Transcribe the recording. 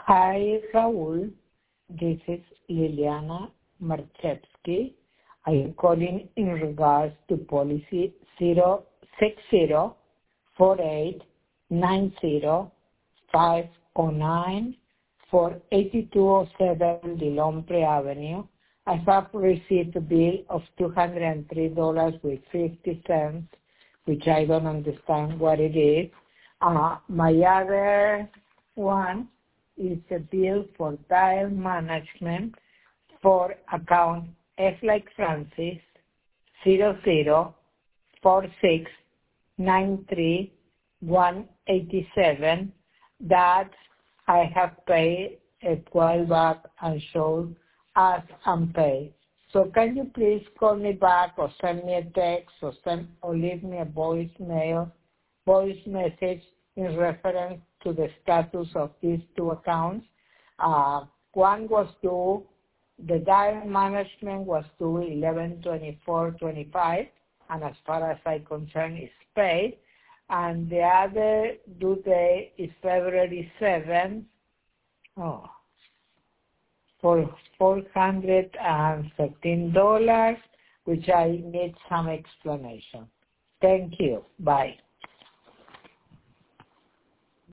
Hi, Raul. This is Liliana Marchevsky. I am calling in regards to policy 0604890 for 8207 Lilombre Avenue. I have received a bill of $203.50, which I don't understand what it is. My other one is a bill for tile management for account F like Francis 004693187 that I have paid a while back and showed as unpaid. So can you please call me back or send me a text or leave me a voice message in reference to the status of these two accounts? One was due, the tile management was due 11/24/25, and as far as I'm concerned, it's paid. And the other due date is February 7th, for $413, which I need some explanation. Thank you. Bye.